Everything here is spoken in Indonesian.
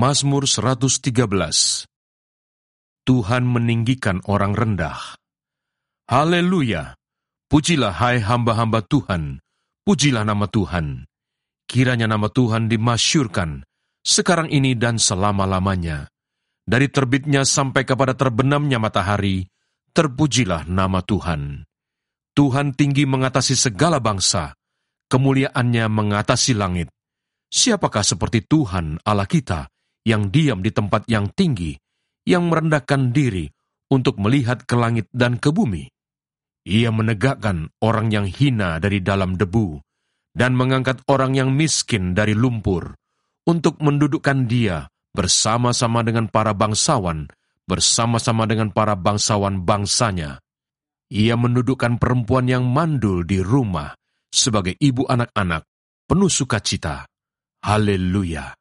Mazmur 113. Tuhan meninggikan orang rendah. Haleluya! Pujilah hai hamba-hamba Tuhan, pujilah nama Tuhan. Kiranya nama Tuhan dimasyurkan, sekarang ini dan selama-lamanya. Dari terbitnya sampai kepada terbenamnya matahari, terpujilah nama Tuhan. Tuhan tinggi mengatasi segala bangsa, kemuliaannya mengatasi langit. Siapakah seperti Tuhan Allah kita, yang diam di tempat yang tinggi, yang merendahkan diri untuk melihat ke langit dan ke bumi? Ia menegakkan orang yang hina dari dalam debu, dan mengangkat orang yang miskin dari lumpur, untuk mendudukkan dia bersama-sama dengan para bangsawan, bersama-sama dengan para bangsawan bangsanya. Ia mendudukkan perempuan yang mandul di rumah, sebagai ibu anak-anak, penuh sukacita. Haleluya!